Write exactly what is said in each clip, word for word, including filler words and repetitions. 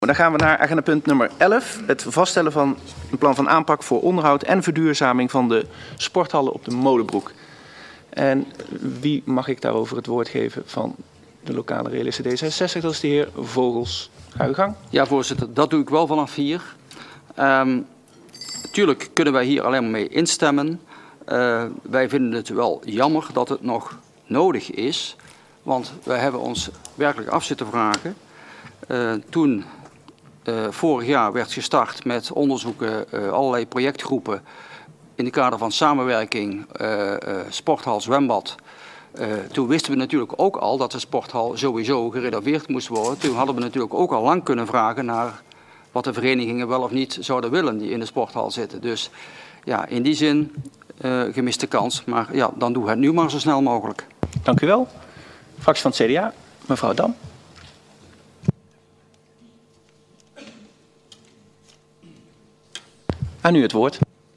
Dan gaan we naar agendapunt nummer elf. Het vaststellen van een plan van aanpak voor onderhoud en verduurzaming van de sporthallen op de Molenbroek. En wie mag ik daarover het woord geven van de lokale realisten D zesenzestig? Dat is de heer Vogels. Ga uw gang. Ja, voorzitter, dat doe ik wel vanaf hier. Um, Tuurlijk kunnen wij hier alleen maar mee instemmen. Uh, wij vinden het wel jammer dat het nog nodig is. Want wij hebben ons werkelijk af zitten vragen. Uh, toen uh, vorig jaar werd gestart met onderzoeken, uh, allerlei projectgroepen in het kader van samenwerking, uh, uh, sporthal, zwembad. Uh, toen wisten we natuurlijk ook al dat de sporthal sowieso gerenoveerd moest worden. Toen hadden we natuurlijk ook al lang kunnen vragen naar wat de verenigingen wel of niet zouden willen die in de sporthal zitten. Dus ja, in die zin uh, gemiste kans. Maar ja, dan doe het nu maar zo snel mogelijk. Dank u wel. Fractie van het C D A, mevrouw Dam. Aan u het woord.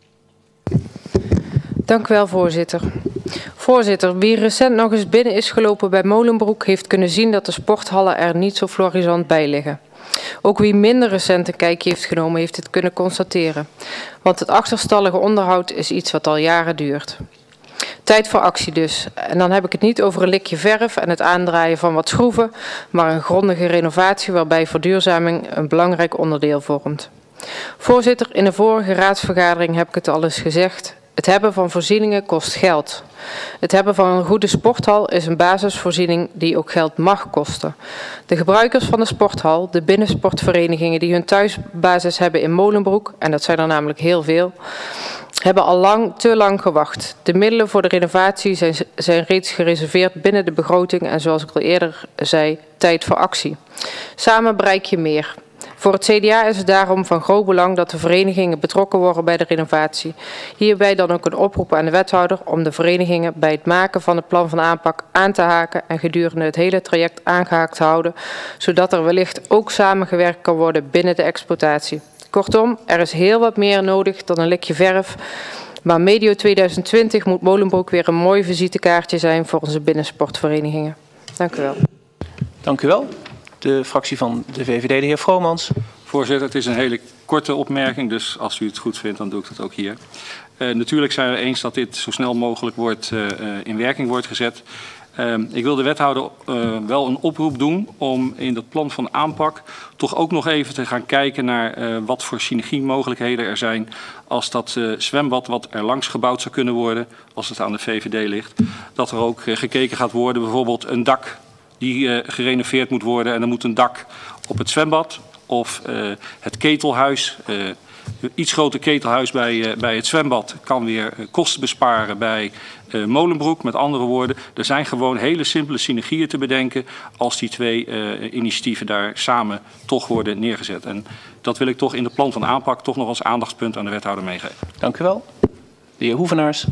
Dank u wel, voorzitter. Voorzitter, wie recent nog eens binnen is gelopen bij Molenbroek heeft kunnen zien dat de sporthallen er niet zo florisant bij liggen. Ook wie minder recent een kijkje heeft genomen heeft het kunnen constateren. Want het achterstallige onderhoud is iets wat al jaren duurt. Tijd voor actie dus. En dan heb ik het niet over een likje verf en het aandraaien van wat schroeven, maar een grondige renovatie waarbij verduurzaming een belangrijk onderdeel vormt. Voorzitter, in de vorige raadsvergadering heb ik het al eens gezegd. Het hebben van voorzieningen kost geld. Het hebben van een goede sporthal is een basisvoorziening die ook geld mag kosten. De gebruikers van de sporthal, de binnensportverenigingen die hun thuisbasis hebben in Molenbroek, en dat zijn er namelijk heel veel, hebben al lang, te lang gewacht. De middelen voor de renovatie zijn, zijn reeds gereserveerd binnen de begroting en zoals ik al eerder zei, tijd voor actie. Samen bereik je meer. Voor het C D A is het daarom van groot belang dat de verenigingen betrokken worden bij de renovatie. Hierbij dan ook een oproep aan de wethouder om de verenigingen bij het maken van het plan van aanpak aan te haken en gedurende het hele traject aangehaakt te houden, zodat er wellicht ook samengewerkt kan worden binnen de exploitatie. Kortom, er is heel wat meer nodig dan een likje verf, maar medio tweeduizend twintig moet Molenbroek weer een mooi visitekaartje zijn voor onze binnensportverenigingen. Dank u wel. Dank u wel. De fractie van de V V D, de heer Vromans. Voorzitter, het is een hele korte opmerking, dus als u het goed vindt, dan doe ik dat ook hier. Uh, natuurlijk zijn we eens dat dit zo snel mogelijk wordt, uh, in werking wordt gezet. Uh, ik wil de wethouder uh, wel een oproep doen om in dat plan van aanpak toch ook nog even te gaan kijken naar uh, wat voor synergiemogelijkheden er zijn als dat uh, zwembad wat er langs gebouwd zou kunnen worden, als het aan de V V D ligt, dat er ook uh, gekeken gaat worden, bijvoorbeeld een dak die uh, gerenoveerd moet worden en er moet een dak op het zwembad of uh, het ketelhuis. Uh, een iets groter ketelhuis bij, uh, bij het zwembad kan weer uh, kosten besparen bij uh, Molenbroek. Met andere woorden, er zijn gewoon hele simpele synergieën te bedenken als die twee uh, initiatieven daar samen toch worden neergezet. En dat wil ik toch in het plan van aanpak toch nog als aandachtspunt aan de wethouder meegeven. Dank u wel. De heer Hoevenaars.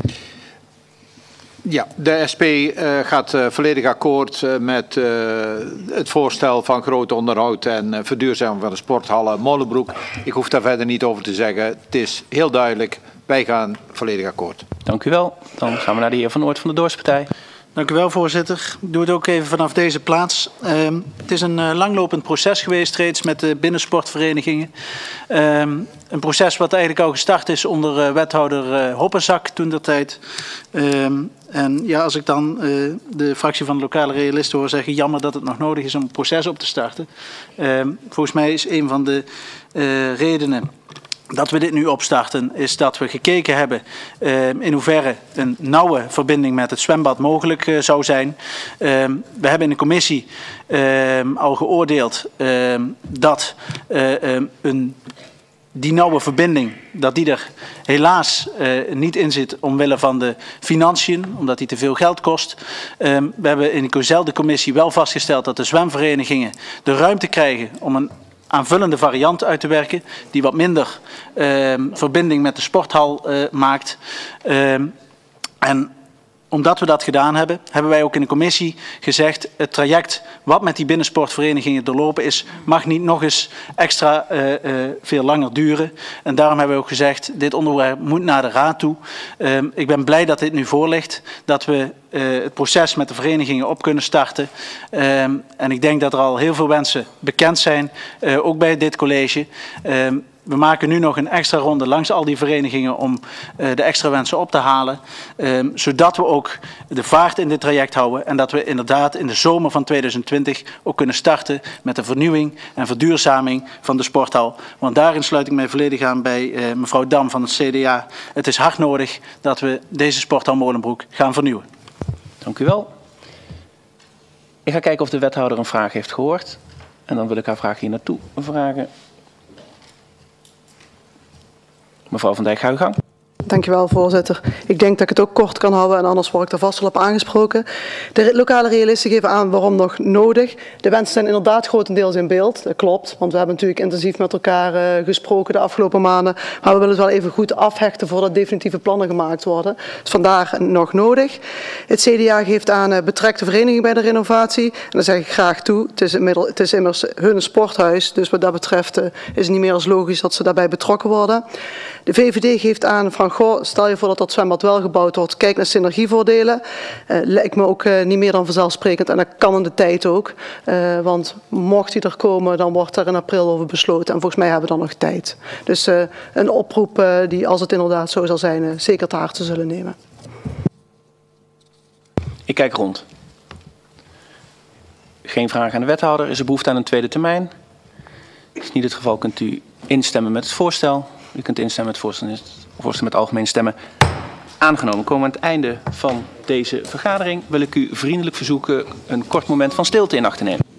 Ja, de S P uh, gaat uh, volledig akkoord uh, met uh, het voorstel van groot onderhoud en uh, verduurzaming van de sporthallen Molenbroek. Ik hoef daar verder niet over te zeggen. Het is heel duidelijk. Wij gaan volledig akkoord. Dank u wel. Dan gaan we naar de heer Van Oort van de Dorpspartij. Dank u wel, voorzitter. Ik doe het ook even vanaf deze plaats. Um, het is een uh, langlopend proces geweest reeds met de binnensportverenigingen. Um, een proces wat eigenlijk al gestart is onder uh, wethouder uh, Hoppenzak toen der tijd. Um, en ja, als ik dan uh, de fractie van de lokale realisten hoor zeggen, jammer dat het nog nodig is om een proces op te starten. Um, volgens mij is een van de uh, redenen dat we dit nu opstarten, is dat we gekeken hebben uh, in hoeverre een nauwe verbinding met het zwembad mogelijk uh, zou zijn. Uh, we hebben in de commissie uh, al geoordeeld uh, dat uh, uh, een, die nauwe verbinding, dat die er helaas uh, niet in zit omwille van de financiën, omdat die te veel geld kost. Uh, we hebben in dezelfde commissie wel vastgesteld dat de zwemverenigingen de ruimte krijgen om een aanvullende variant uit te werken, die wat minder uh, verbinding met de sporthal uh, maakt. Uh, en omdat we dat gedaan hebben, hebben wij ook in de commissie gezegd, het traject wat met die binnensportverenigingen doorlopen is, mag niet nog eens extra uh, uh, veel langer duren. En daarom hebben we ook gezegd, dit onderwerp moet naar de raad toe. Uh, ik ben blij dat dit nu voor ligt, dat we uh, het proces met de verenigingen op kunnen starten. Um, en ik denk dat er al heel veel wensen bekend zijn, uh, ook bij dit college. Um, We maken nu nog een extra ronde langs al die verenigingen om uh, de extra wensen op te halen. Um, zodat we ook de vaart in dit traject houden. En dat we inderdaad in de zomer van tweeduizend twintig ook kunnen starten met de vernieuwing en verduurzaming van de sporthal. Want daarin sluit ik mij volledig aan bij uh, mevrouw Dam van het C D A. Het is hard nodig dat we deze sporthal Molenbroek gaan vernieuwen. Dank u wel. Ik ga kijken of de wethouder een vraag heeft gehoord. En dan wil ik haar vraag hier naartoe vragen. Mevrouw Van Dijk, ga uw gang. Dankjewel, voorzitter. Ik denk dat ik het ook kort kan houden en anders word ik er vast wel op aangesproken. De lokale realisten geven aan waarom nog nodig. De wensen zijn inderdaad grotendeels in beeld. Dat klopt, want we hebben natuurlijk intensief met elkaar uh, gesproken de afgelopen maanden. Maar we willen het wel even goed afhechten voordat definitieve plannen gemaakt worden. Dus vandaar nog nodig. Het C D A geeft aan uh, betrek de vereniging bij de renovatie. En daar zeg ik graag toe. Het is, inmiddels, het is immers hun sporthuis. Dus wat dat betreft uh, is het niet meer als logisch dat ze daarbij betrokken worden. De V V D geeft aan van, goh, stel je voor dat dat zwembad wel gebouwd wordt, kijk naar synergievoordelen. Uh, lijkt me ook uh, niet meer dan vanzelfsprekend en dat kan in de tijd ook. Uh, want mocht die er komen, dan wordt er in april over besloten en volgens mij hebben we dan nog tijd. Dus uh, een oproep uh, die, als het inderdaad zo zal zijn, uh, zeker te harte zullen nemen. Ik kijk rond. Geen vraag aan de wethouder. Is er behoefte aan een tweede termijn? Is niet het geval, kunt u instemmen met het voorstel. U kunt instemmen met het voorstel, het voorstel met algemeen stemmen. Aangenomen. Komen we aan het einde van deze vergadering. Wil ik u vriendelijk verzoeken een kort moment van stilte in acht te nemen.